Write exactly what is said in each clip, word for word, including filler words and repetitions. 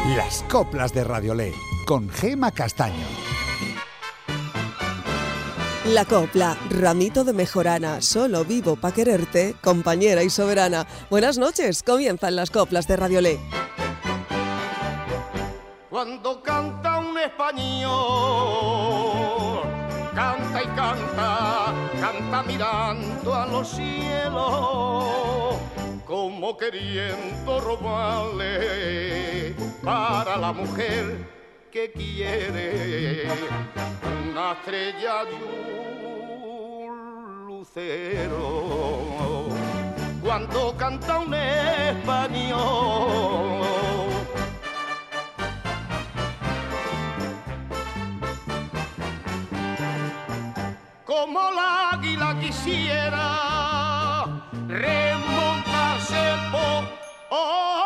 Las coplas de Radiolé, con Gema Castaño. La copla, ramito de mejorana, solo vivo pa' quererte, compañera y soberana. Buenas noches, comienzan las coplas de Radiolé. Cuando canta un español, canta y canta, canta mirando a los cielos, como queriendo robarle para la mujer que quiere una estrella y un lucero. Cuando canta un español, como la águila quisiera remontarse por oh,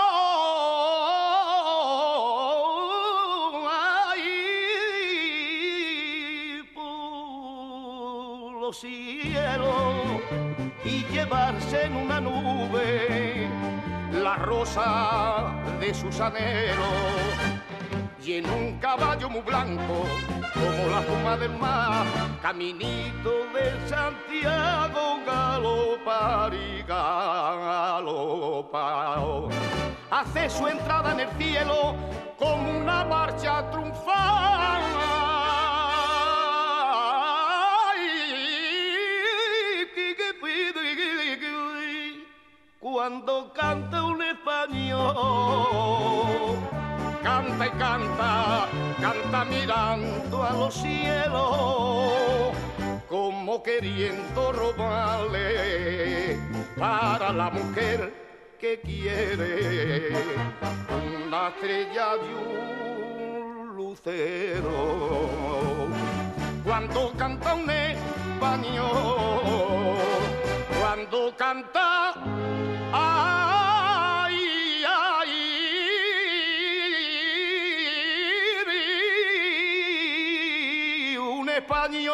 ahí, por los cielos y llevarse en una nube la rosa de sus anhelos, y en un caballo muy blanco como la espuma del mar, caminito de Santiago, galopar y galopar. Hace su entrada en el cielo como una marcha triunfal. Cuando canta un español, canta y canta, canta mirando a los cielos, como queriendo robarle para la mujer que quiere una estrella y un lucero. Cuando canta un español, cuando canta, ay, ay, español.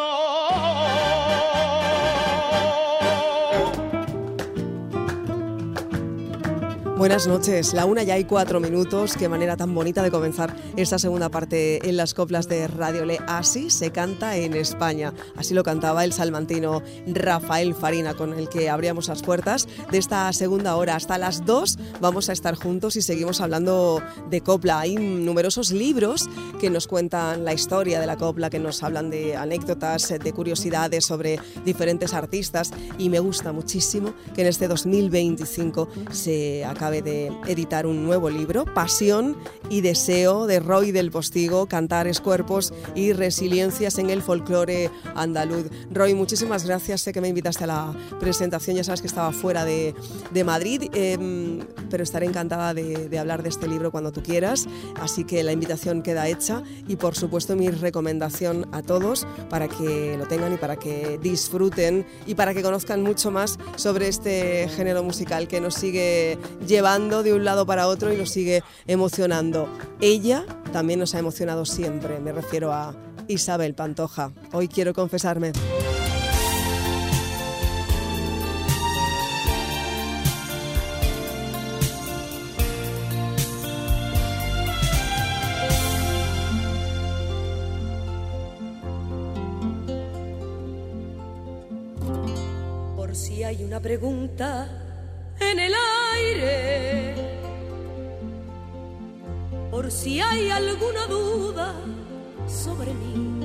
Buenas noches, la una ya hay cuatro minutos. Qué manera tan bonita de comenzar esta segunda parte en las coplas de Radiolé. Así se canta en España. Así lo cantaba el salmantino Rafael Farina, con el que abríamos las puertas de esta segunda hora. Hasta las dos vamos a estar juntos y seguimos hablando de copla. Hay numerosos libros que nos cuentan la historia de la copla, que nos hablan de anécdotas, de curiosidades sobre diferentes artistas, y me gusta muchísimo que en este dos mil veinticinco se acabe de editar un nuevo libro, Pasión y Deseo, de Roy del Postigo, Cantares, Cuerpos y Resiliencias en el folclore andaluz. Roy, muchísimas gracias, sé que me invitaste a la presentación, ya sabes que estaba fuera de, de Madrid, eh, pero estaré encantada de, de hablar de este libro cuando tú quieras, así que la invitación queda hecha, y por supuesto mi recomendación a todos para que lo tengan y para que disfruten y para que conozcan mucho más sobre este género musical que nos sigue llevando de un lado para otro y nos sigue emocionando. Ella también nos ha emocionado siempre, me refiero a Isabel Pantoja. Hoy quiero confesarme. Por si hay una pregunta en el aire, por si hay alguna duda sobre mí,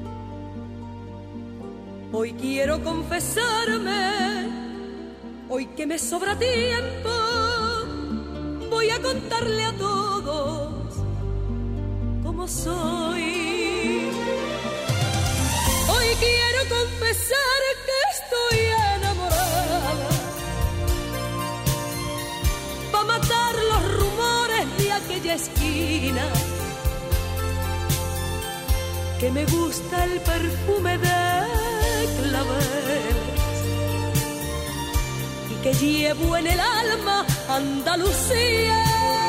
hoy quiero confesarme, hoy que me sobra tiempo, voy a contarle a todos cómo soy. Hoy quiero confesar que estoy enamorada, pa' matar los rumores de aquella esquina, que me gusta el perfume de claveles y que llevo en el alma Andalucía.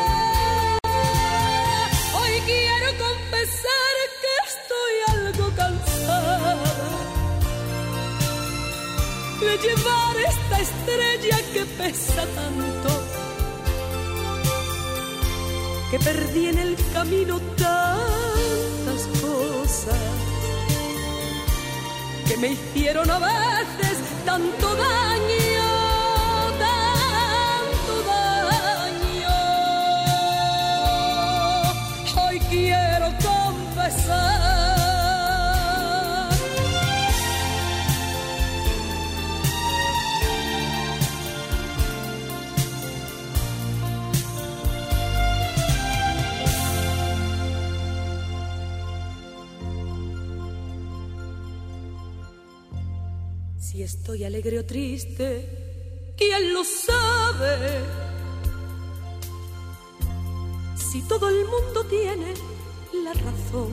Hoy quiero confesar que estoy algo cansada de llevar esta estrella que pesa tanto, que perdí en el camino tantas cosas que me hicieron a veces tanto daño, tanto daño. Hoy quiero confesar si estoy alegre o triste, ¿quién lo sabe? Si todo el mundo tiene la razón.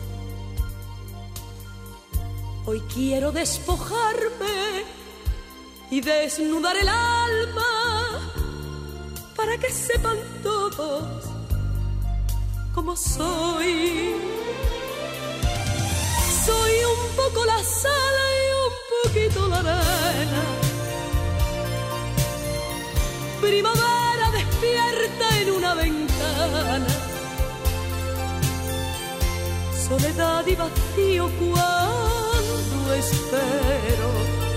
Hoy quiero despojarme y desnudar el alma para que sepan todos cómo soy. Soy un poco la sal y un poquito la arena, primavera despierta en una ventana, soledad y vacío cuando espero,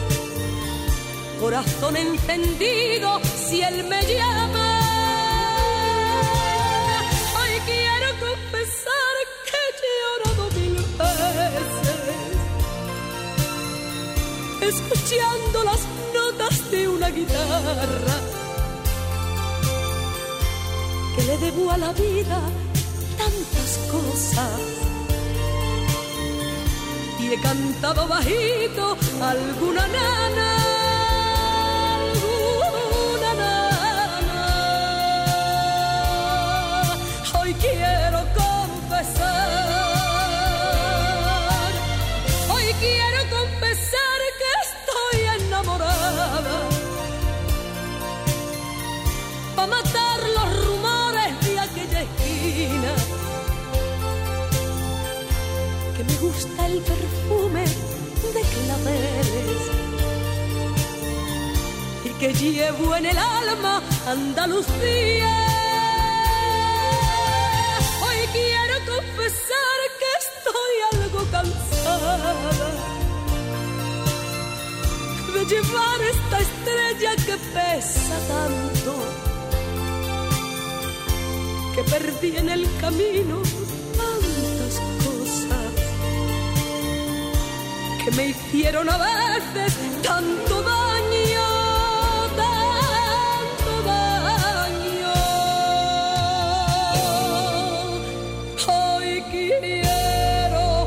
corazón encendido si él me llama. Hoy quiero confesar que he llorado mil veces, escuchando las notas de una guitarra, que le debo a la vida tantas cosas, y he cantado bajito alguna nana, alguna nana. Hoy quiero confesar, hoy quiero confesar que estoy enamorada, pa' matar los rumores de aquella esquina, que me gusta el perfume de claveles y que llevo en el alma Andalucía. Hoy quiero confesar que estoy algo cansada de llevar esta estrella que pesa tanto, que perdí en el camino tantas cosas que me hicieron a veces tanto daño, tanto daño. Hoy quiero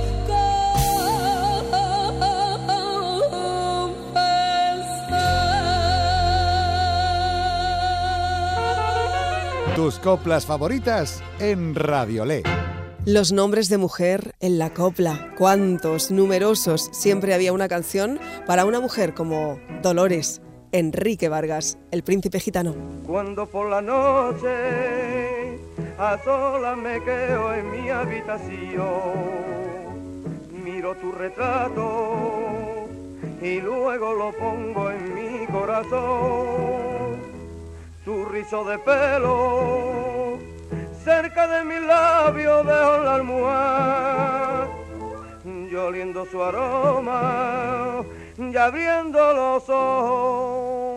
confesar. Tus coplas favoritas en Radiolé. Los nombres de mujer en la copla, cuántos, numerosos. Siempre había una canción para una mujer como Dolores, Enrique Vargas, el príncipe gitano. Cuando por la noche a solas me quedo en mi habitación, miro tu retrato y luego lo pongo en mi corazón. Tu rizo de pelo cerca de mis labios dejo la almohada, yo oliendo su aroma y abriendo los ojos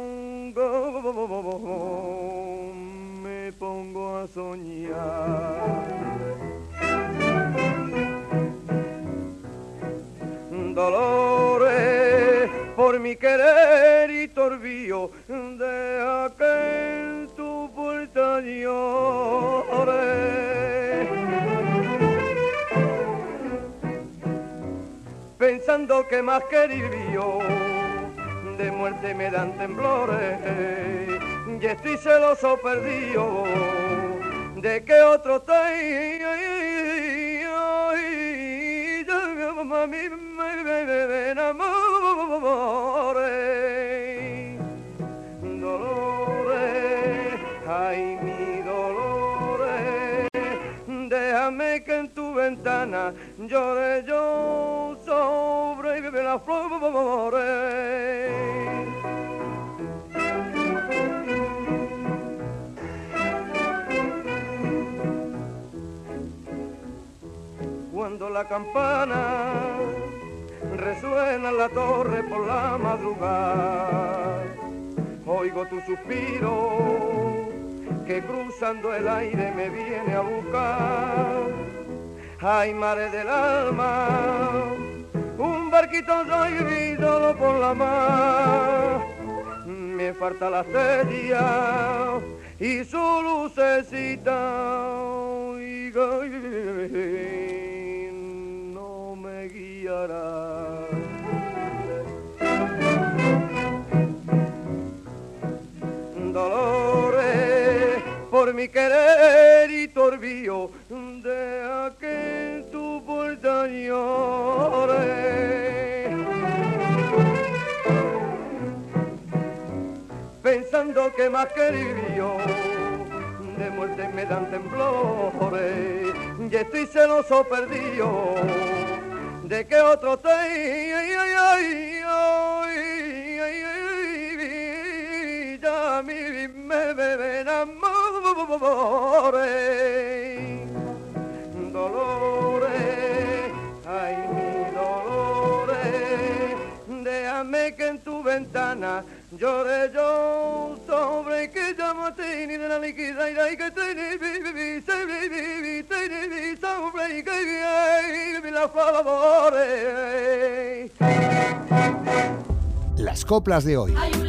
me pongo a soñar. Dolores, por mi querer y torvío, deja que en tu puerta llore. Pensando que más que vivo, de muerte me dan temblores, y estoy celoso perdido, de que otro te a mí me enamore. Dolores, ay mi Dolores, déjame que en tu ventana llore yo sobre las flores. cuando la campana resuena en la torre por la madrugada. Oigo tu suspiro que cruzando el aire me viene a buscar. Ay, mare del alma, un barquito soy solo por la mar. Me falta la estrella y su lucecita y no me guiará. Dolores por mi querer y torbío, deja que en tu puerta llore. Pensando que más querido de muerte me dan temblores, y estoy celoso perdido de que otro te ay, ay, ay, ay, ay, ay, ya a mí me beben amores, dolores, ay mi dolores, déjame que en tu ventana lloré yo sobre que llamaste ni de la liquida y que te viví, se viví, te viví, sobre que viví la favores. Las coplas de hoy.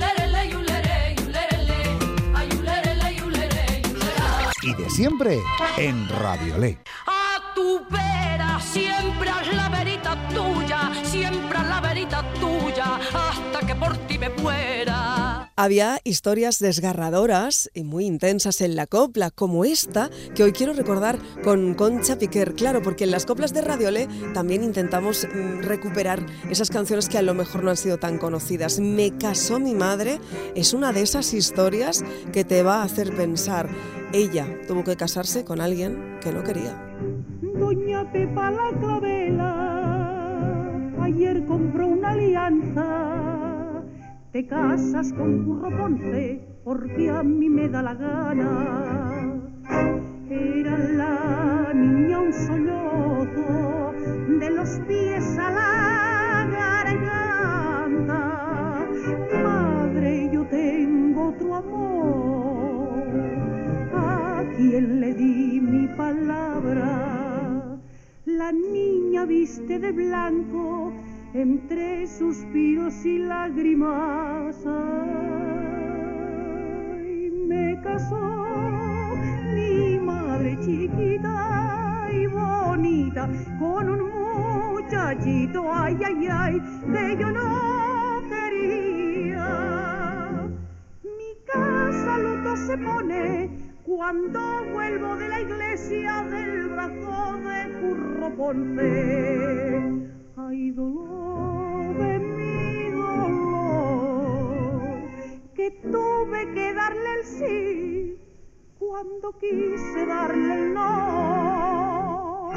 Y de siempre en Radiolé. A tu vera siempre haz la verita tuya, siempre haz la verita tuya, hasta que por ti me muera. Había historias desgarradoras y muy intensas en la copla, como esta, que hoy quiero recordar con Concha Piquer. Claro, porque en las coplas de Radiolé también intentamos mm, recuperar esas canciones que a lo mejor no han sido tan conocidas. Me casó mi madre es una de esas historias que te va a hacer pensar. Ella tuvo que casarse con alguien que no quería. Doña Pepa la Clavela ayer compró una alianza. Te casas con Curro Ponce porque a mí me da la gana. Era la niña un sollozo de los pies a la garganta. Madre, yo tengo otro amor, a quien le di mi palabra. La niña viste de blanco entre suspiros y lágrimas. Ay, me casó mi madre chiquita y bonita con un muchachito, ay, ay, ay, que yo no quería. Mi casa luto se pone cuando vuelvo de la iglesia del brazo de Curro Ponce. Ay, dolor de mi dolor, que tuve que darle el sí cuando quise darle el no.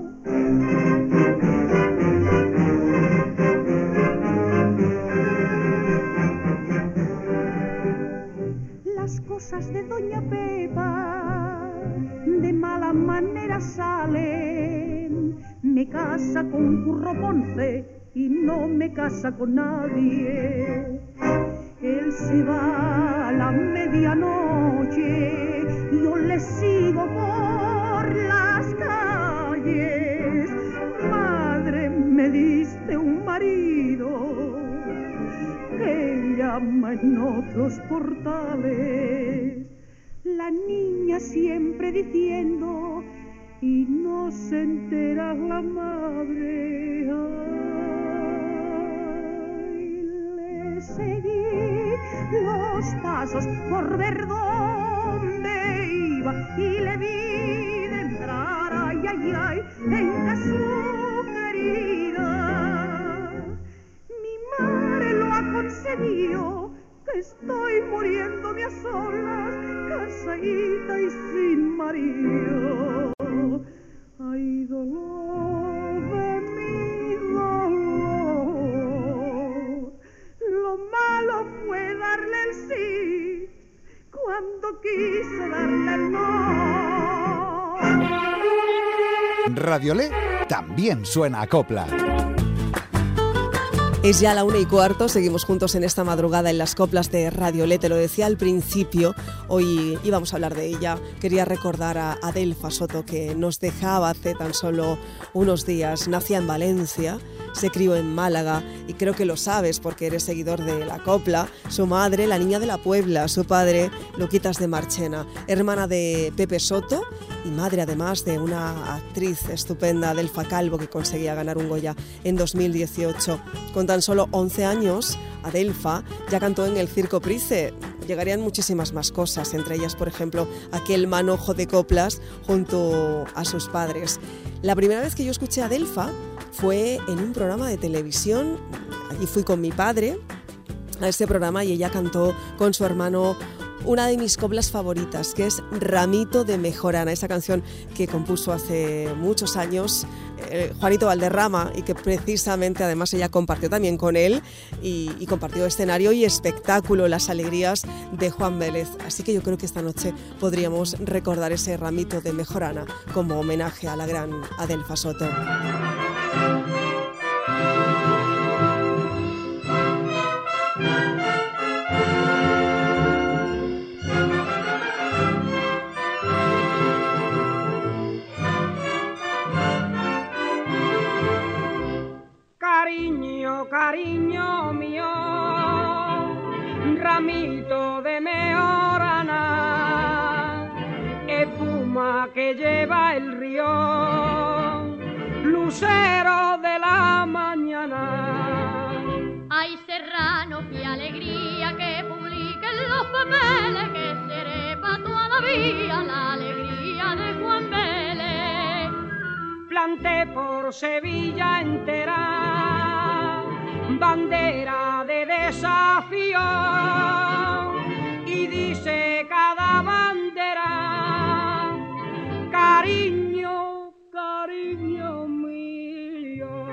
Las cosas de Doña Pepa de mala manera salen. Me casa con Curro Ponce y no me casa con nadie. Él se va a la medianoche, yo le sigo por las calles. Madre, me diste un marido que llama en otros portales. La niña siempre diciendo y no se entera la madre. Ay, le seguí los pasos por ver dónde iba y le vi de entrar, ay, ay, ay, en casa querida. Mi madre lo ha conseguido, que estoy muriéndome a solas, casadita y sin marido. Ay, dolor de mi dolor, lo malo fue darle el sí cuando quise darle el no. Radiolé también suena a copla. Es ya la una y cuarto, seguimos juntos en esta madrugada en las coplas de Radiolé. Te lo decía al principio, hoy íbamos a hablar de ella. Quería recordar a Adelfa Soto, que nos dejaba hace tan solo unos días. Nacía en Valencia, se crió en Málaga y creo que lo sabes porque eres seguidor de la copla. Su madre, la Niña de la Puebla, su padre, Luquitas de Marchena, hermana de Pepe Soto y madre además de una actriz estupenda, Adelfa Calvo, que conseguía ganar un Goya en dos mil dieciocho. Con tan solo once años, Adelfa ya cantó en el Circo Price. Llegarían muchísimas más cosas, entre ellas, por ejemplo, aquel manojo de coplas junto a sus padres. La primera vez que yo escuché a Adelfa fue en un programa de televisión. Allí fui con mi padre a ese programa y ella cantó con su hermano una de mis coplas favoritas, que es Ramito de Mejorana, esa canción que compuso hace muchos años eh, Juanito Valderrama y que precisamente además ella compartió también con él y, y compartió escenario y espectáculo, las alegrías de Juan Vélez. Así que yo creo que esta noche podríamos recordar ese Ramito de Mejorana como homenaje a la gran Adelfa Soto. Cariño, cariño mío, ramito de mejorana, espuma que lleva el río, lucero de la mañana. Ay, serrano, qué alegría que publiquen los papeles, que seré pa' toda la vida la alegría de Juan Vélez. Planté por Sevilla entera bandera de desafío y dice cada bandera, cariño, cariño mío.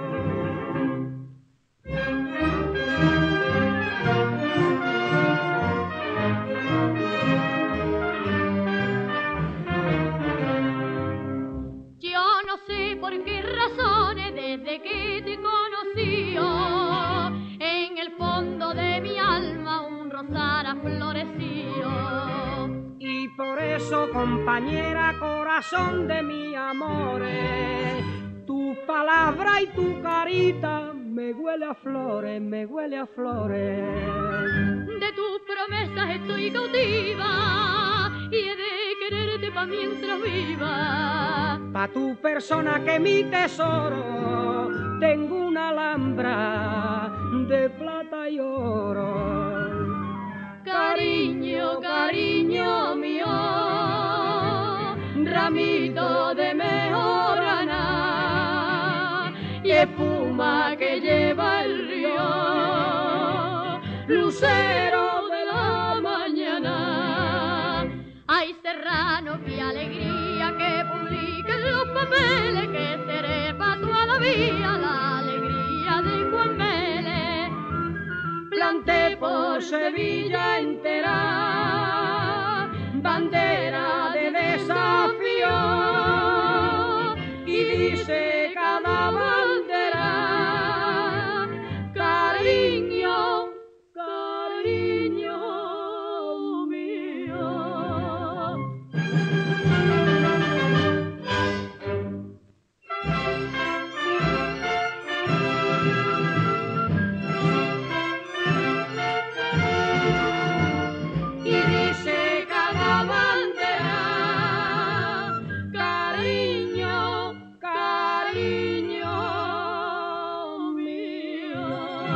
Yo no sé por qué razones desde que te conocí, oh, en el fondo de mi alma un rosal ha florecido. Y por eso, compañera, corazón de mi amores, tu palabra y tu carita me huele a flores, me huele a flores. De tus promesas estoy cautiva y he de quererte pa' mientras viva. Pa' tu persona que mi tesoro, tengo una alhambra de plata y oro. Cariño, cariño mío, ramito de mejorana y espuma que lleva el río, lucero de la mañana. Ay, serrano, qué alegría que publiquen los papeles, que seré pa' toda la vida la alegría de Juan Vélez. Planté por Sevilla entera bandera de desafío y dice cada bandera, cariño, cariño mío. Y dice cada bandera, cariño, cariño mío.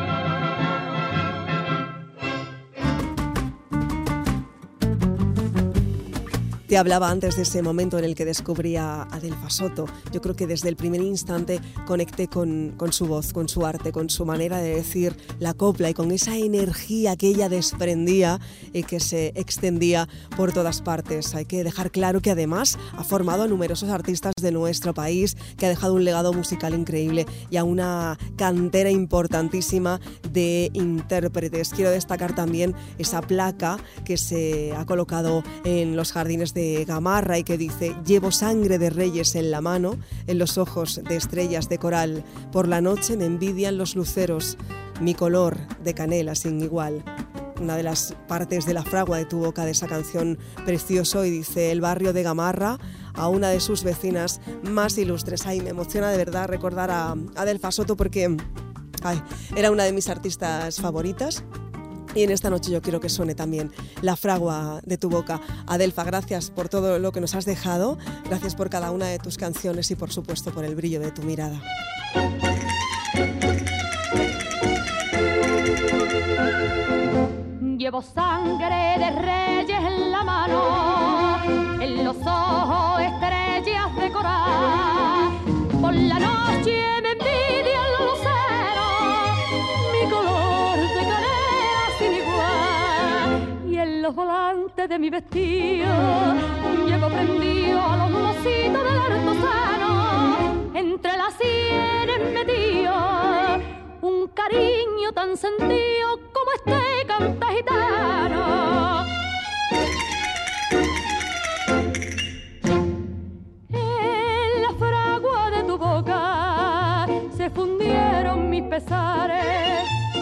Te hablaba antes de ese momento en el que descubrí a Adelfa Soto. Yo creo que desde el primer instante conecté con, con su voz, con su arte, con su manera de decir la copla y con esa energía que ella desprendía y que se extendía por todas partes. Hay que dejar claro que además ha formado a numerosos artistas de nuestro país, que ha dejado un legado musical increíble y a una cantera importantísima de intérpretes. Quiero destacar también esa placa que se ha colocado en los jardines de de Gamarra y que dice: llevo sangre de reyes en la mano, en los ojos de estrellas de coral, por la noche me envidian los luceros, mi color de canela sin igual. Una de las partes de la fragua de Tu boca de esa canción precioso, y dice: el barrio de Gamarra a una de sus vecinas más ilustres. Ay, me emociona de verdad recordar a Adelfa Soto porque ay, era una de mis artistas favoritas. Y en esta noche yo quiero que suene también la fragua de Tu boca. Adelfa, gracias por todo lo que nos has dejado, gracias por cada una de tus canciones y por supuesto por el brillo de tu mirada. Llevo sangre de reyes en la mano, en los ojos estrellas de coral. Por la noche me envidian los luceros, mi color de canela sin igual. Y en los volantes de mi vestido llevo prendido a los mocitos del artesano, entre las sienes metido un cariño tan sentido como este canta gitano. En la fragua de tu boca se fundieron mis pesares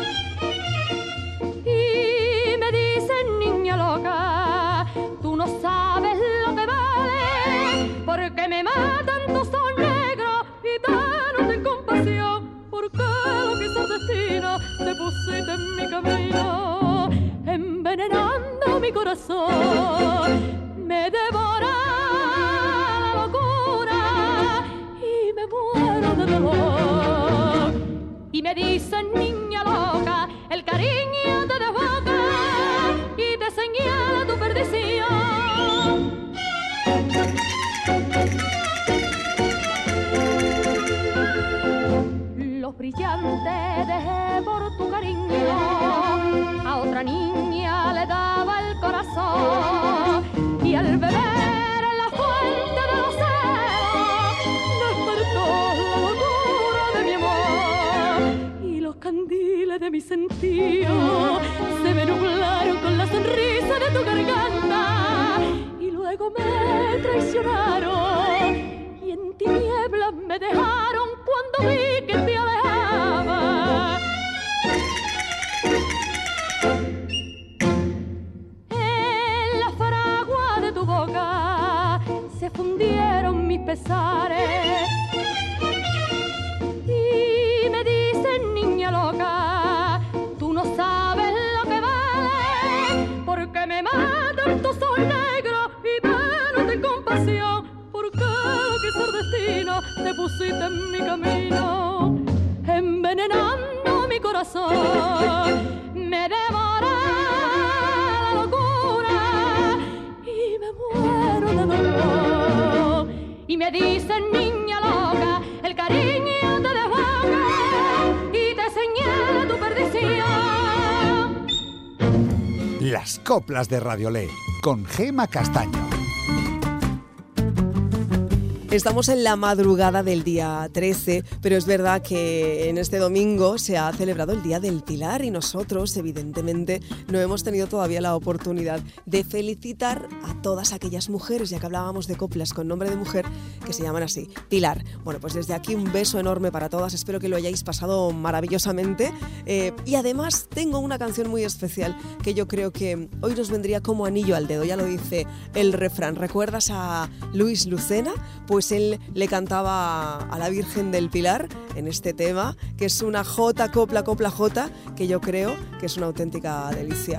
y me dicen: niña loca, tú no sabes lo que vale, porque me matan tus ojos negros gitanos de compasión. Porque lo que hizo el destino te pusiste en mi camino, envenenando mi corazón, me devora la locura y me muero de dolor. Y me dicen: niña loca, el cariño te desboca y te señala tu perdición. Los brillantes dejé por tu cariño, a otra niña le daba el corazón, y al beber en la fuente de los celos despertó la locura de mi amor, y los candiles de mi sentido se me nublaron con la sonrisa de tu garganta, y luego me traicionaron y en tinieblas me dejaron cuando vi que te alejaba. En la fragua de tu boca se fundieron mis pesares y me dicen: niña loca, tú no sabes lo que vale, porque me matan tus ojos negros gitanos de compasión. Porque lo que hizo el destino te pusiste en mi camino, envenenando mi corazón, me devora la locura y me muero de dolor. Y me dicen: niña loca, el cariño te desboca y te señala tu perdición. Las coplas de Radiolé con Gema Castaño. Estamos en la madrugada del día trece, pero es verdad que en este domingo se ha celebrado el Día del Pilar y nosotros, evidentemente, no hemos tenido todavía la oportunidad de felicitar a todas aquellas mujeres, ya que hablábamos de coplas con nombre de mujer, que se llaman así, Pilar. Bueno, pues desde aquí un beso enorme para todas, espero que lo hayáis pasado maravillosamente. Eh, y además tengo una canción muy especial que yo creo que hoy nos vendría como anillo al dedo, ya lo dice el refrán. ¿Recuerdas a Luis Lucena? Pues él le cantaba a la Virgen del Pilar en este tema, que es una jota, copla, copla, jota, que yo creo que es una auténtica delicia.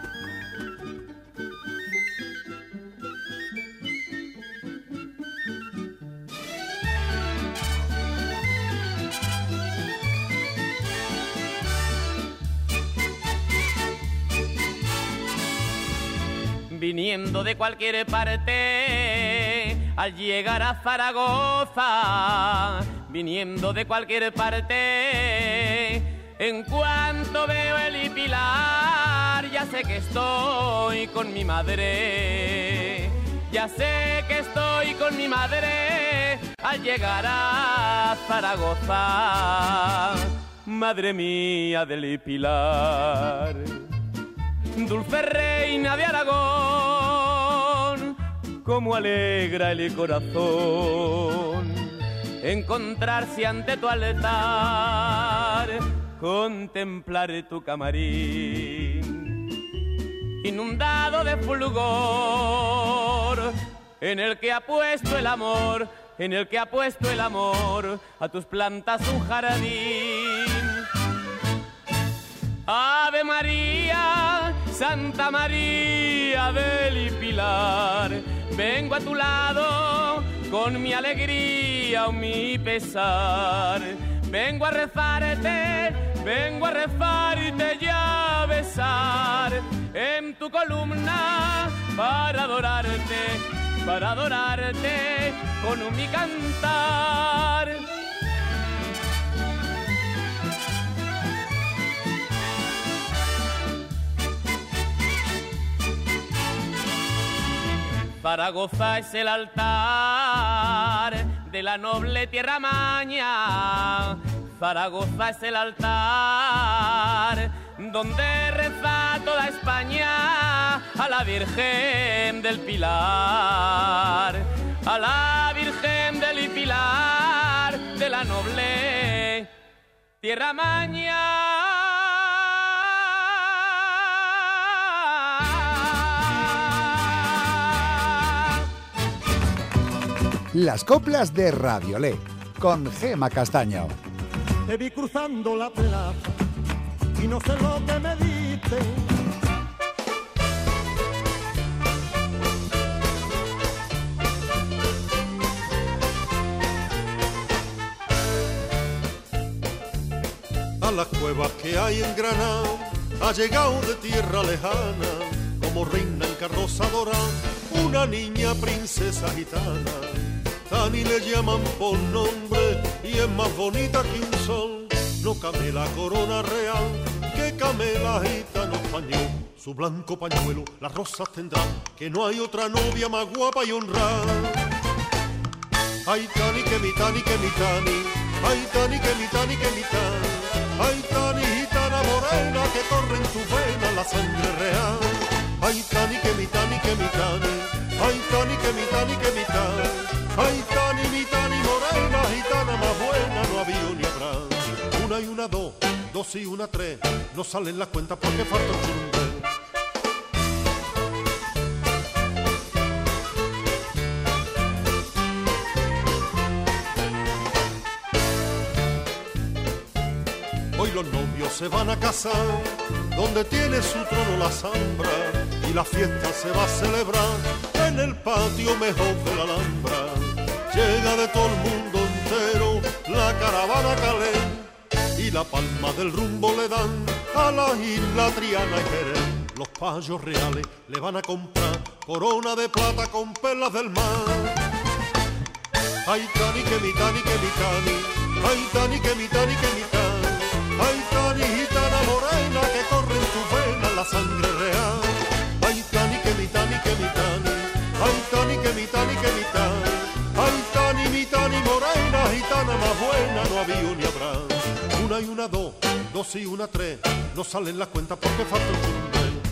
Viniendo de cualquier parte, al llegar a Zaragoza, viniendo de cualquier parte, en cuanto veo el Pilar, ya sé que estoy con mi madre, ya sé que estoy con mi madre, al llegar a Zaragoza, madre mía del Pilar. Dulce reina de Aragón, como alegra el corazón encontrarse ante tu altar, contemplar tu camarín inundado de fulgor, en el que ha puesto el amor, en el que ha puesto el amor a tus plantas un jardín. Ave María, Santa María del Pilar, vengo a tu lado con mi alegría o mi pesar. Vengo a rezarte, vengo a rezarte y a besar en tu columna para adorarte, para adorarte con mi cantar. Zaragoza es el altar de la noble tierra maña. Zaragoza es el altar donde reza toda España a la Virgen del Pilar, a la Virgen del Pilar de la noble tierra maña. Las coplas de Radiolé, con Gema Castaño. Te vi cruzando la plaza y no sé lo que me diste. A las cuevas que hay en Granada ha llegado de tierra lejana, como reina en carroza dorada, una niña princesa gitana. Tani le llaman por nombre y es más bonita que un sol. No came la corona real, que came la gitana español. Su blanco pañuelo las rosas tendrá, que no hay otra novia más guapa y honrada. Ay Tani que mi Tani que mi Tani, ay Tani que mi Tani que mi Tani, ay Tani gitana morena que corre en tu vena la sangre real. Ay Tani que mi Tani que mi Tani, ay Tani que mi Tani que mi Tani, ay Tani mi Tani morena gitana más buena no había ni habrá. Una y una dos, dos y una tres, no salen las cuentas porque falta un churumbe. Hoy los novios se van a casar, donde tiene su trono la Zambra, y la fiesta se va a celebrar en el patio mejor de la Alhambra. Llega de todo el mundo entero la caravana Calé, y la palma del rumbo le dan a la isla Triana y Jerez. Los payos reales le van a comprar corona de plata con perlas del mar. Ay Tani que mi Tani que mi Tani, ay Tani que mi Tani que mi Tani, ay Tani gitana morena que corre en tu vena la sangre real. Ay Tani que mi Tani que mi Tani, ay Tani que mi Tani que mi Tani, ay Tani mi Tani morena gitana más buena no había ni habrá. Una y una dos, dos y una tres, no salen las cuentas porque falta el churumbe.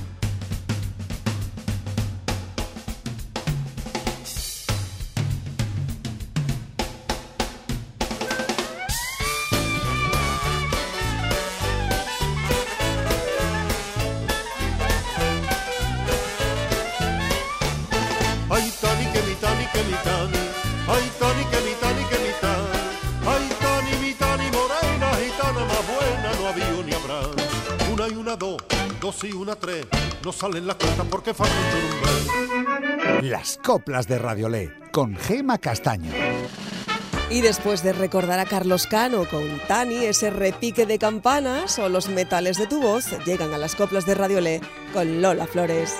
Ay Tani que mi Tani que mi Tani, ay Tani que mi Tani que mi Tani, ay Tani mi Tani morena gitana más buena no había ni habrá. Una y una dos, dos y una tres, no salen las cuentas porque falta un churumbe. Las coplas de Radiolé, con Gema Castaño. Y después de recordar a Carlos Cano con Tani, ese repique de campanas o los metales de tu voz, llegan a las coplas de Radiolé con Lola Flores.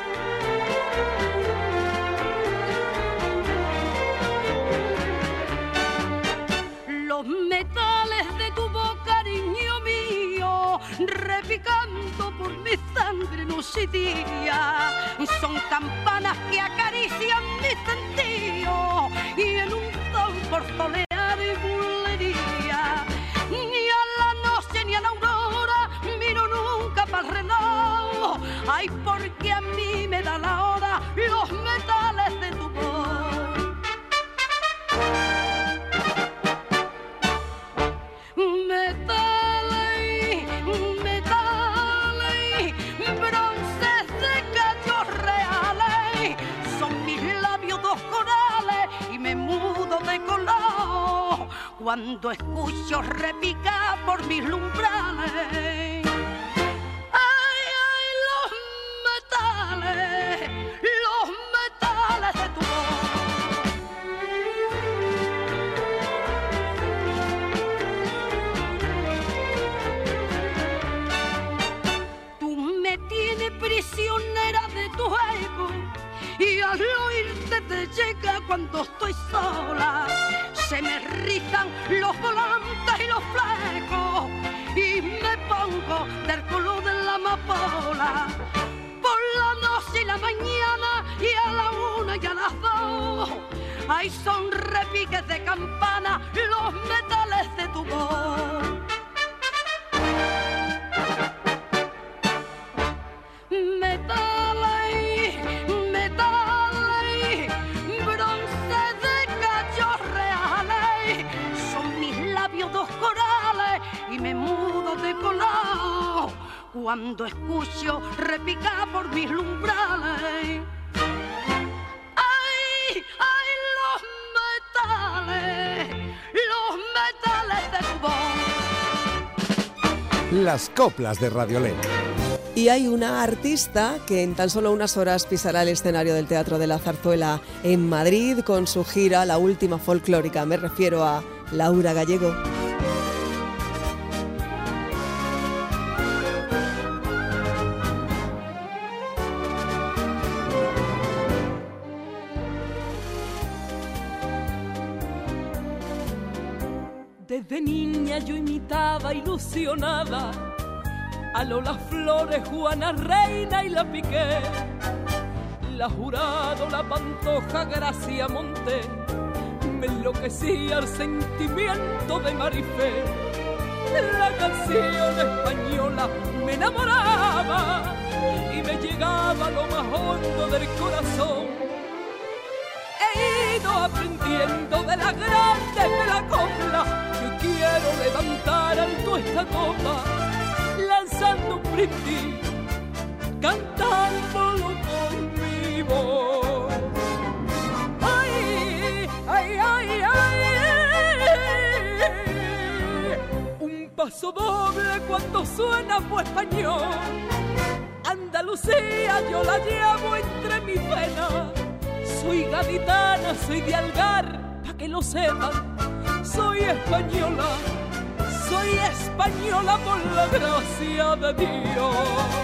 Los metales de tu voz, cariño mío, repicando por mi sangre noche y día, son campanas que acarician mis sentidos y en un son por solear y bulería. Ni a la noche ni a la aurora miro nunca para el reloj. Ay, porque a mí me da la hora los metales de tu voz. cuando escucho repicar por mis lumbrales. Ay, ay, los metales, los metales de tu voz. Tú me tienes prisionera de tu ego y al oírte te llega cuando estoy sola. Se me rizan los volantes y los flecos y me pongo del color de la amapola. Por la noche y la mañana y a la una y a las dos, ahí son repiques de campana los metales de tu voz. Metales, metales, bronce de cachos reales, son mis labios dos corales y me mudo de color cuando escucho repicar por mis lumbrales. Ay, ay, los metales, los metales de tu voz. Las coplas de Radiolé. Y hay una artista que en tan solo unas horas pisará el escenario del Teatro de la Zarzuela en Madrid con su gira La Última Folclórica. Me refiero a Laura Gallego. Desde niña yo imitaba ilusionada a Lola Flores, Juana Reina y la Piqué, la Jurado, la Pantoja, Gracia Monte. Me enloquecía el sentimiento de Marifé. La canción española me enamoraba y me llegaba a lo más hondo del corazón. He ido aprendiendo de la grande de la copla que quiero levantar alto esta copa, lanzando un brindis, cantándolo con mi voz. Ay, ay, ay, ay, un paso doble cuando suena por español. Andalucía yo la llevo entre mis venas. Soy gaditana, soy de Algar, pa' que lo sepan. Soy española, soy española por la gracia de Dios.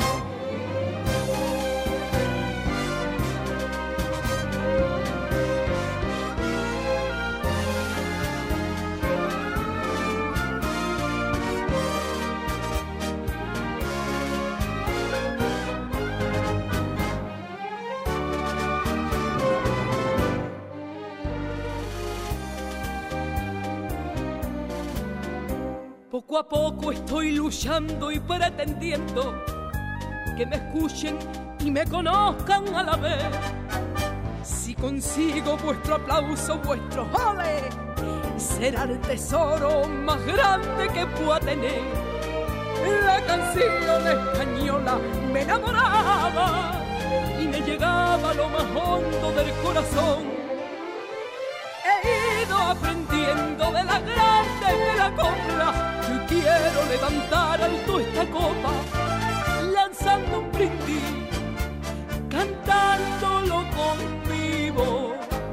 Poco a poco estoy luchando y pretendiendo que me escuchen y me conozcan a la vez. Si consigo vuestro aplauso, vuestro ole, será el tesoro más grande que pueda tener. La canción española me enamoraba y me llegaba a lo más hondo del corazón. He ido aprendiendo de la grande de la copla y quiero levantar alto esta copa, lanzando un brindis, cantándolo con mi voz.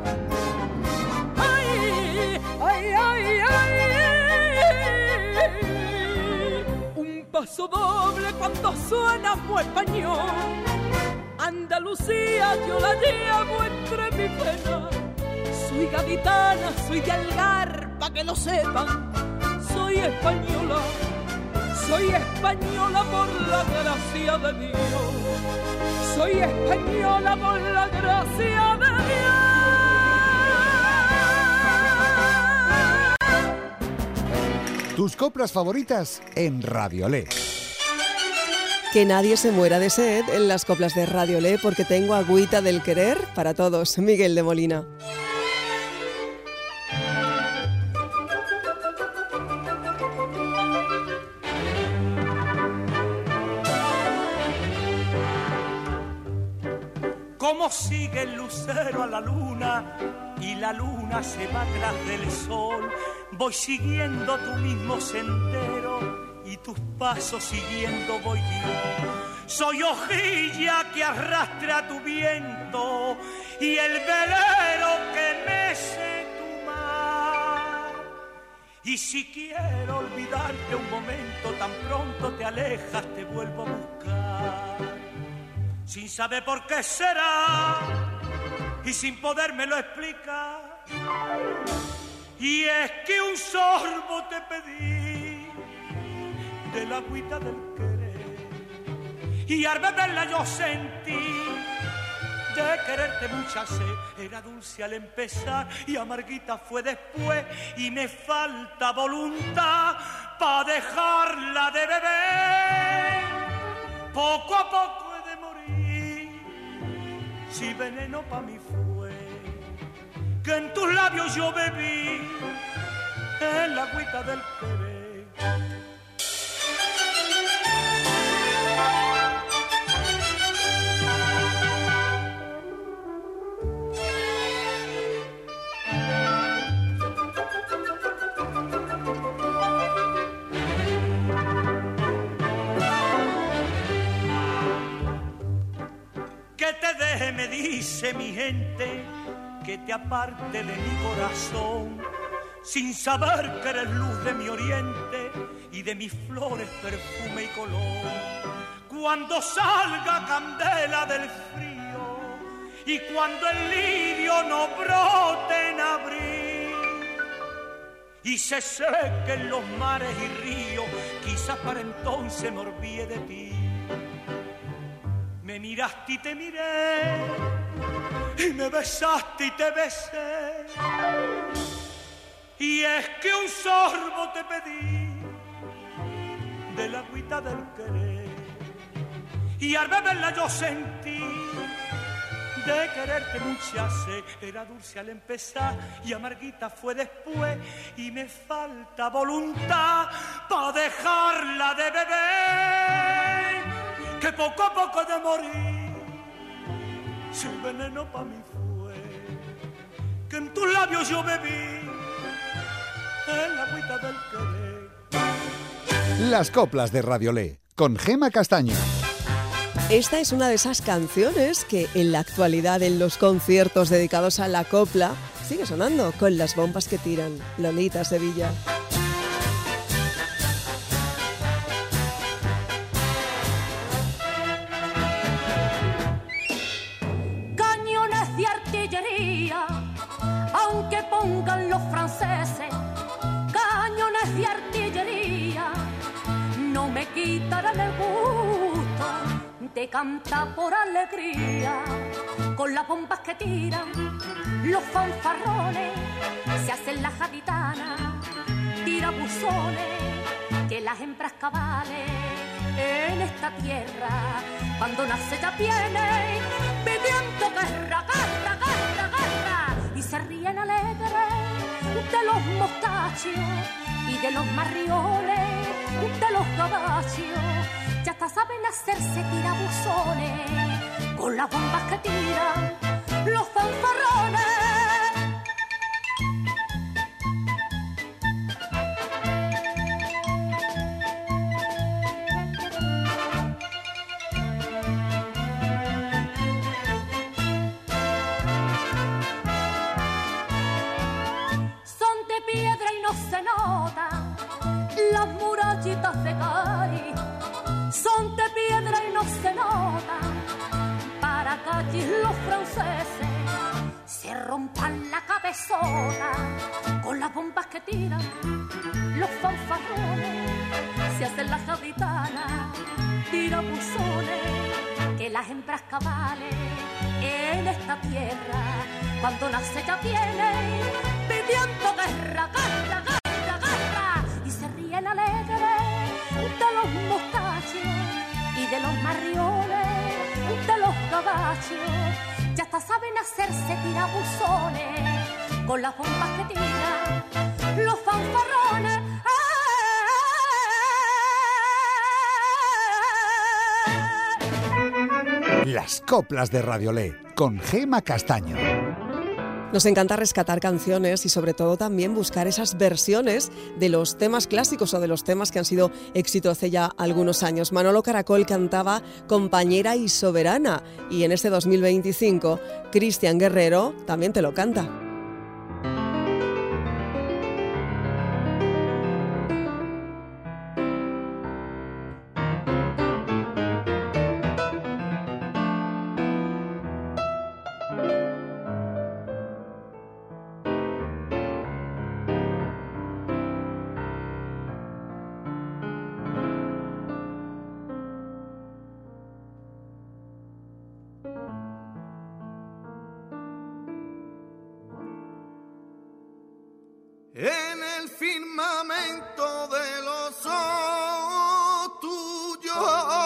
Ay, ay, ay, ay, un paso doble cuando suena muy español. Andalucía yo la llevo entre mis penas. Soy gaditana, soy de Algar, pa' que lo sepan. Soy española, soy española por la gracia de Dios. Soy española por la gracia de Dios. Tus coplas favoritas en Radiolé. Que nadie se muera de sed en las coplas de Radiolé porque tengo agüita del querer para todos. Miguel de Molina. Cómo sigue el lucero a la luna y la luna se va tras del sol. voy siguiendo tu mismo sendero y tus pasos siguiendo voy yo. Soy hojilla que arrastra tu viento y el velero que mece tu mar. Y si quiero olvidarte un momento, tan pronto te alejas, te vuelvo a buscar. Sin saber por qué será y sin podérmelo explicar. Y es que un sorbo te pedí de la agüita del querer, y al beberla yo sentí de quererte mucha sed. Era dulce al empezar y amarguita fue después, y me falta voluntad pa' dejarla de beber. Poco a poco he de morir, si veneno pa' mí fue, que en tus labios yo bebí en la agüita del querer. Que te deje, me dice mi gente, que te aparte de mi corazón, sin saber que eres luz de mi oriente y de mis flores perfume y color. Cuando salga candela del frío y cuando el lirio no brote en abril y se sequen los mares y ríos, quizás para entonces me olvide de ti. Me miraste y te miré, y me besaste y te besé, y es que un sorbo te pedí de la agüita del querer, y al beberla yo sentí de quererte mucha sed. Era dulce al empezar y amarguita fue después, y me falta voluntad pa' dejarla de beber, que poco a poco he de morir, si el veneno pa' mí fue, que en tus labios yo bebí en la agüita del querer. Las coplas de Radiolé, con Gema Castaño. Esta es una de esas canciones que en la actualidad en los conciertos dedicados a la copla sigue sonando con las bombas que tiran. Lolita Sevilla. Cañones de artillería, aunque pongan los franceses, cañones de artillería, no me quitarán el gusto de cantar por alegría. Con las bombas que tiran los fanfarrones, se hacen las gaditanas, tirabuzones, que las hembras cabales en esta tierra, cuando nace ya vienen pidiendo guerra, guerra, guerra, guerra, y se ríen alegres de los mostachos y de los marrioles, de los caballos. Ya hasta saben hacerse tirabuzones con las bombas que tiran los fanfarrones. Son de piedra y no se notan las murallitas de Cari, son de piedra y no se notan para que allí los franceses se rompan la cabezona con las bombas que tiran los fanfarrones. Se hacen las gaditanas, tirabuzones, que las hembras cabales en esta tierra, cuando nace ya vienen pidiendo guerra, guerra, guerra, guerra, y se ríen alegres de los mostachos y de los marriones, de los caballos. Ya hasta saben hacerse tirabuzones con las bombas que tiran los fanfarrones. Las coplas de Radiolé, con Gema Castaño. Nos encanta rescatar canciones y sobre todo también buscar esas versiones de los temas clásicos o de los temas que han sido éxito hace ya algunos años. Manolo Caracol cantaba Compañera y Soberana y en este dos mil veinticinco Cristian Guerrero también te lo canta. En el firmamento de los ojos tuyos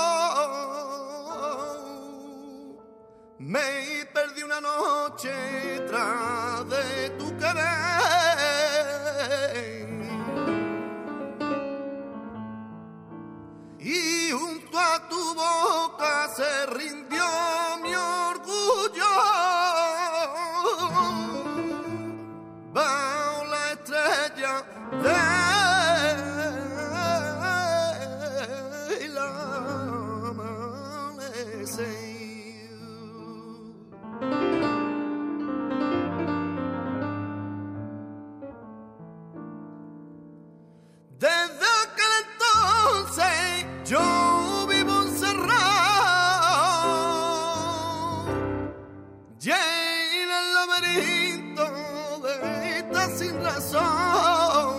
me perdí una noche tras de tu querer y junto a tu boca se rindió mi orgullo. Bajo la estrella de la amanecer. Desde aquel entonces yo vivo encerrado y en el laberinto de esta sin razón,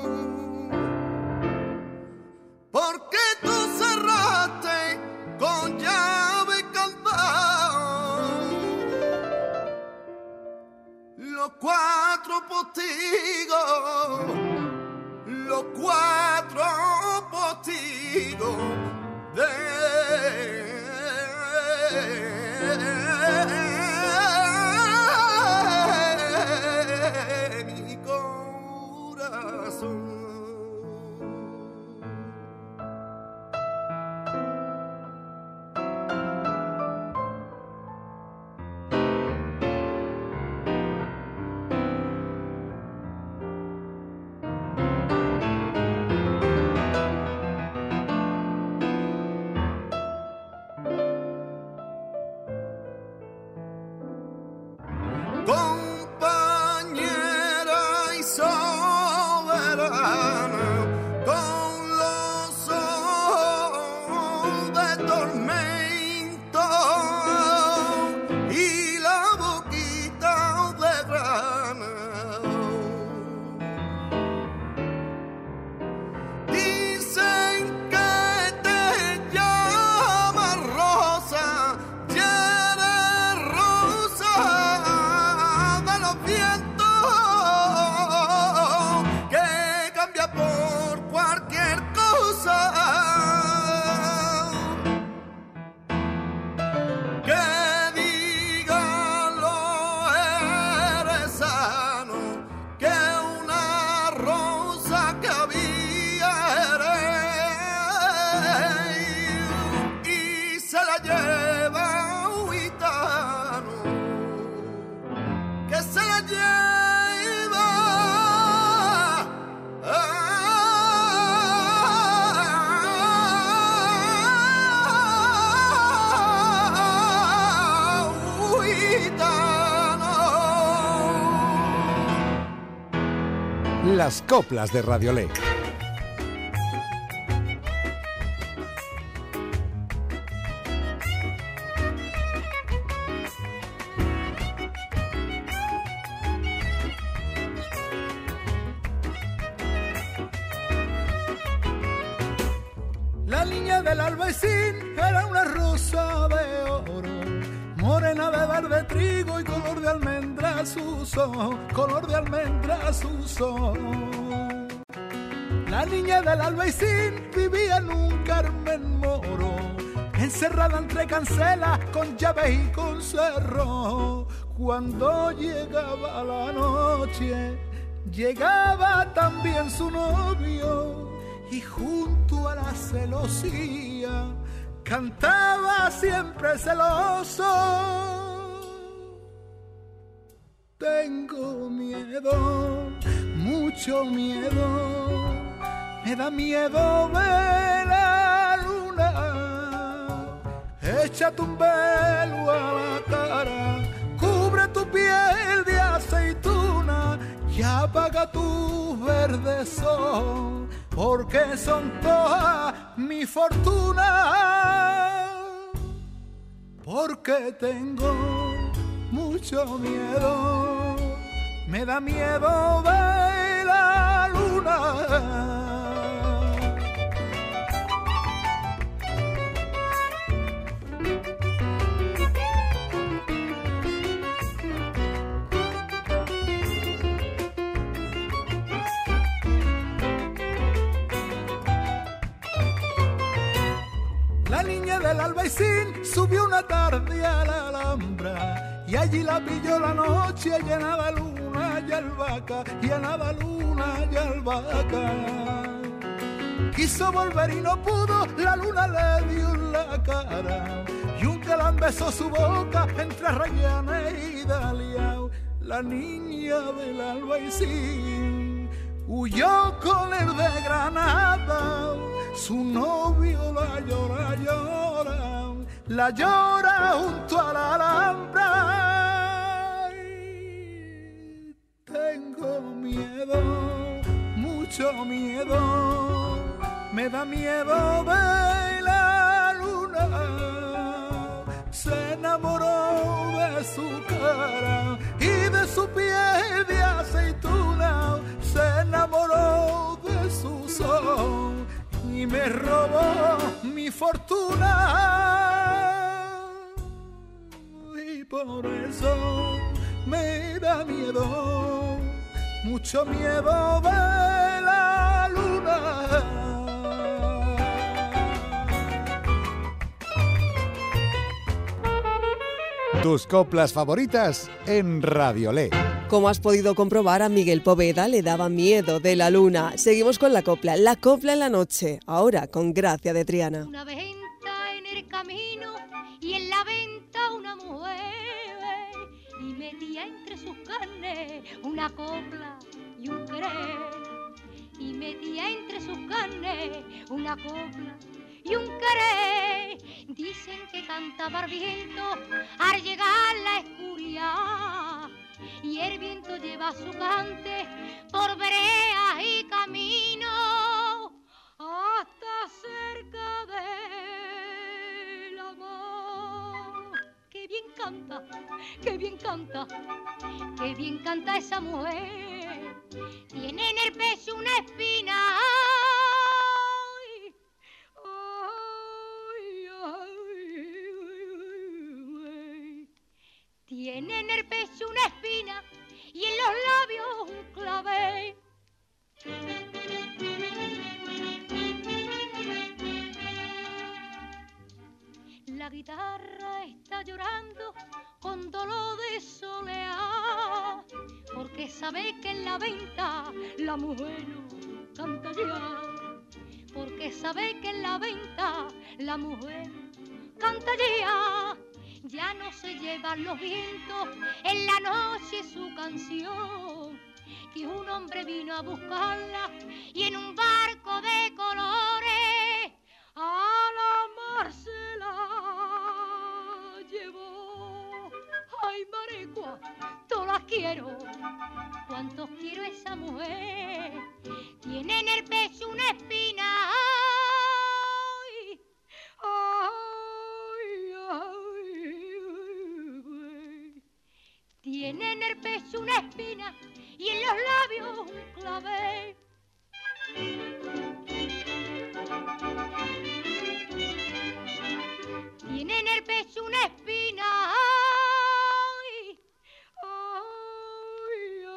porque tú cerraste con llave y candado los cuatro postigos, los cuatro postigos de mi corazón. Compañera y soberana, con los ojos de tormento y la boquita de grana. Dicen que te llamas Rosa, y eres rosa de los vientos, que cambia por cualquier cosa, que dígalo eres sano, que una rosa que había eres, y se la lleva un gitano, que se la lleva a un gitano. Las coplas de Radiolé. La niña del albaicín era una rosa de oro, morena de verde trigo y color de almendra sus ojos, color de almendra sus ojos. La niña del albaicín vivía en un Carmen moro, encerrada entre cancelas con llaves y con cerro. Cuando llegaba la noche, llegaba también su novio, y junto a la celosía cantaba siempre celoso. tengo miedo, mucho miedo, me da miedo ver la luna. Échate un velo a la cara, cubre tu piel de aceituna y apaga tu verde sol, porque son toda mi fortuna. Porque tengo mucho miedo, me da miedo ver la luna. La niña del albaicín subió una tarde a la Alhambra y allí la pilló la noche llena de luna y albahaca, llena de luna y albahaca. Quiso volver y no pudo, la luna le dio en la cara y un galán besó su boca entre Rayana y Dalia. La niña del albaicín huyó con el de Granada, su novio la llora, llora, la llora junto a la Alhambra. Ay, tengo miedo, mucho miedo, me da miedo ver la luna. Se enamoró de su cara y de su piel de aceituna, se enamoró de su sol y me robó mi fortuna. Y por eso me da miedo, mucho miedo de la luna. Tus coplas favoritas en Radiolé. Como has podido comprobar, a Miguel Poveda le daba miedo de la luna. Seguimos con la copla, la copla en la noche, ahora con Gracia de Triana. Una venta en el camino y en la venta una mujer y metía entre sus carnes una copla y un querer, y metía entre sus carnes una copla y un querer. Dicen que cantaba el viento al llegar la escuridad, y el viento lleva su cante por veredas y caminos hasta cerca del amor. Qué bien canta, qué bien canta, qué bien canta esa mujer. Tiene en el pecho una espina. Tiene en el pecho una espina y en los labios un clavel. La guitarra está llorando con dolor de soleá, porque sabe que en la venta la mujer no canta ya. Porque sabe que en la venta la mujer canta ya. Ya no se llevan los vientos en la noche su canción, que un hombre vino a buscarla y en un barco de colores a la mar se la llevó. Ay, Marecua, todas las quiero, cuántos quiero esa mujer. Tiene en el pecho una espina. Ay, ay, ay. Tiene en el pecho una espina y en los labios un clavel. Tiene en el pecho una espina. Ay, ay,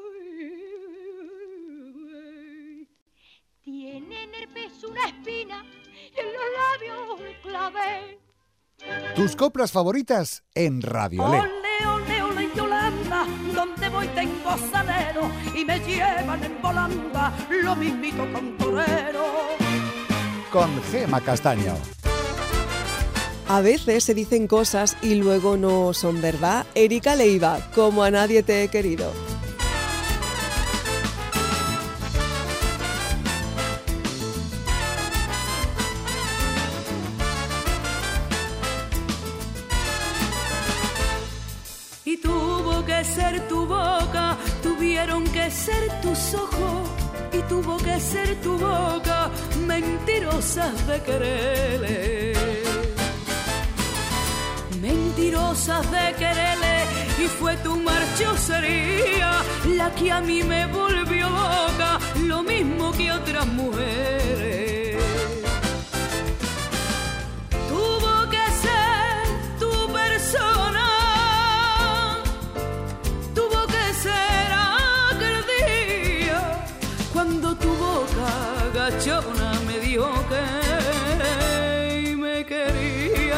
ay. Tiene en el pecho una espina y en los labios un clavel. Tus coplas favoritas en Radiolé. Ole, ole, ole, Yolanda, donde voy tengo salero y me llevan en volanda, lo mismito con torero. Con Gema Castaño. A veces se dicen cosas y luego no son verdad. Erika Leiva, como a nadie te he querido. Y tuvo que ser tu boca, tuvieron que ser tus ojos, y tuvo que ser tu boca, mentirosas de quererle. Mentirosas de quererle, y fue tu marchosería la que a mí me volvió loca, lo mismo que otras mujeres. Tuvo que ser tu persona, tuvo que ser aquel día cuando tu boca gachona me dijo que me quería.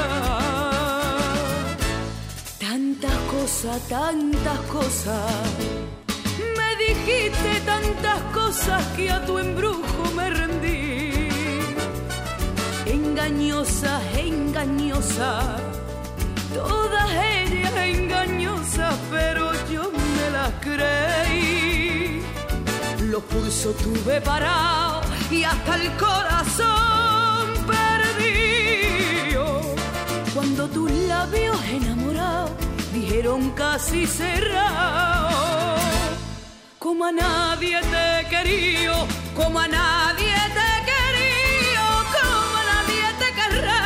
Tantas cosas, tantas cosas, me dijiste tantas cosas que a tu embrujo me rendí. Engañosas, engañosas, todas ellas engañosas, pero yo me las creí. Los pulsos tuve parados y hasta el corazón perdido. Cuando tus labios enamorados dijeron casi cerrado, como a nadie te he querido, como a nadie te he querido, como a nadie te querré.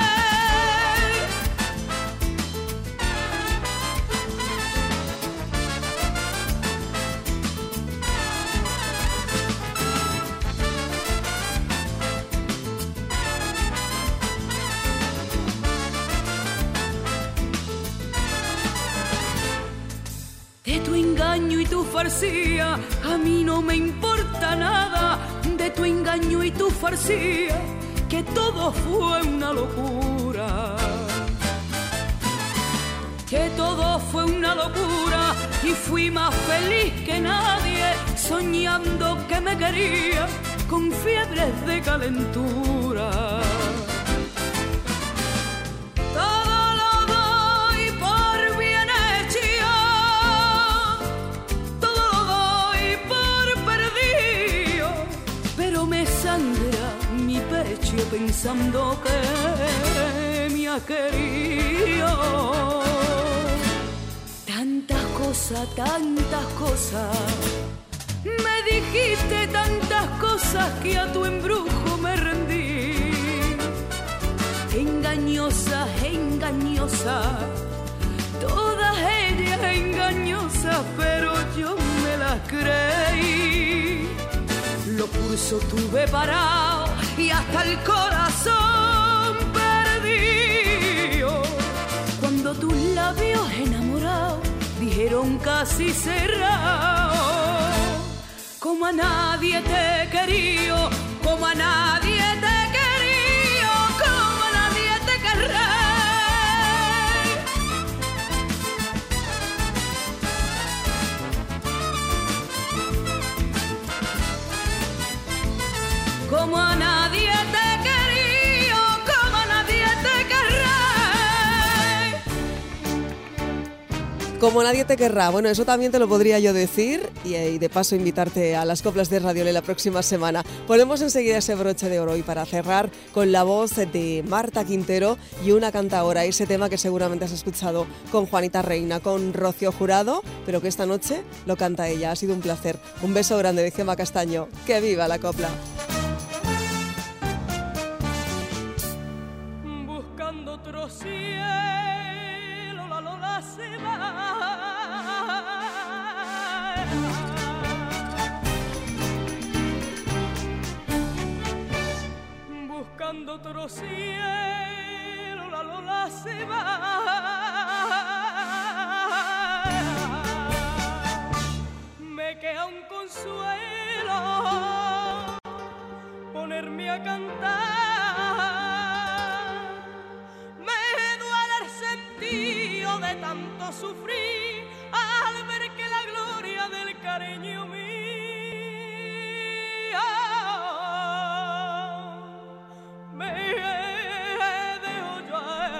De tu engaño y tu farcía, a mí no me importa nada. De tu engaño y tu farcía, que todo fue una locura. Que todo fue una locura y fui más feliz que nadie, soñando que me quería con fiebres de calentura. Mi pecho pensando que me ha querido. Tantas cosas, tantas cosas, me dijiste tantas cosas que a tu embrujo me rendí. Engañosas, engañosas, todas ellas engañosas, pero yo me las creí. Los pulsos tuve parados y hasta el corazón perdido. Cuando tus labios enamorados dijeron casi cerrado, como a nadie te he querido, como a nadie te he querido, como a nadie te querré. Como a nadie te he querido, como a nadie te querré. Como nadie te querrá. Bueno, eso también te lo podría yo decir y, y de paso invitarte a las coplas de Radio Le la próxima semana. Ponemos enseguida ese broche de oro y para cerrar con la voz de Marta Quintero y una cantaora, ese tema que seguramente has escuchado con Juanita Reina, con Rocío Jurado, pero que esta noche lo canta ella. Ha sido un placer. Un beso grande de Gema Castaño. ¡Que viva la copla! Otro cielo, la lola se va. Buscando otro cielo, la lola se va. Me queda un consuelo, ponerme a cantar. De tanto sufrir al ver que la gloria del cariño mío me dejó yo a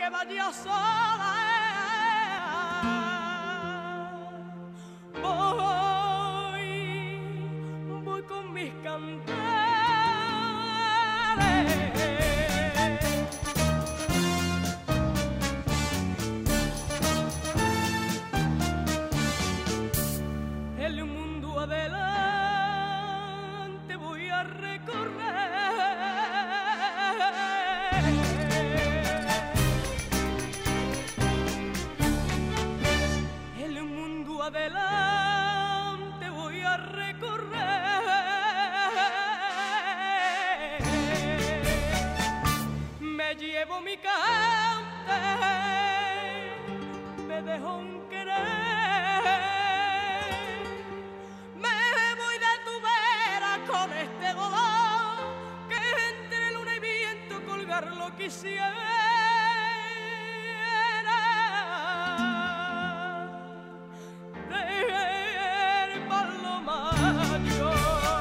porque vaya sola. Voy, voy con mis cantares. El mundo adelante voy a recorrer. El mundo adelante voy a recorrer. Me llevo mi cante, me dejo un querer. Con este dolor que entre luna y viento colgarlo quisiera. Del palomayo.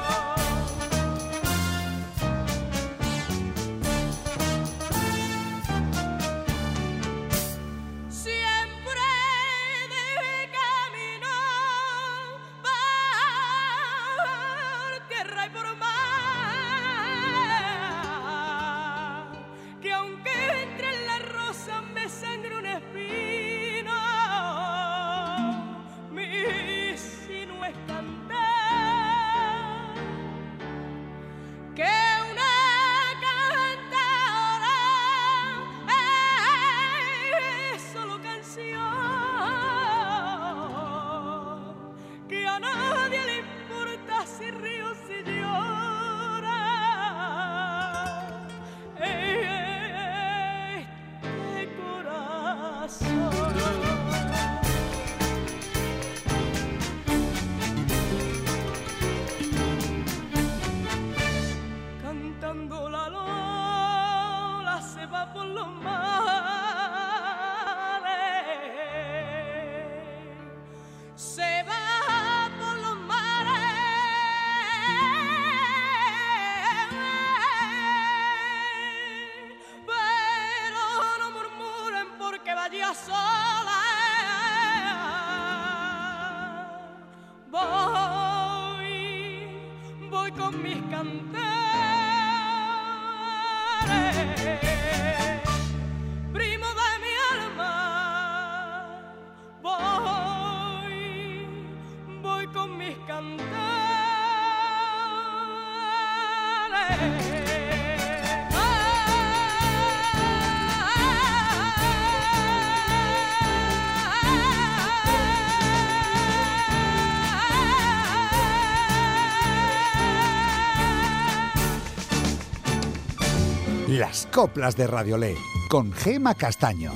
Siempre de camino tierra y por mar, que aunque entre las rosas me sangre un espino, mi sino es cantar, que una cantadora es solo canción, que a nadie le importa si río, si llora. Este corazón cantando la lola se va por los mares, se va por los mares, pero no murmuren porque vaya sola. Voy, voy con mis cantares, primo de mi alma. Voy, voy con mis cantares. Las coplas de Radiolé con Gema Castaño.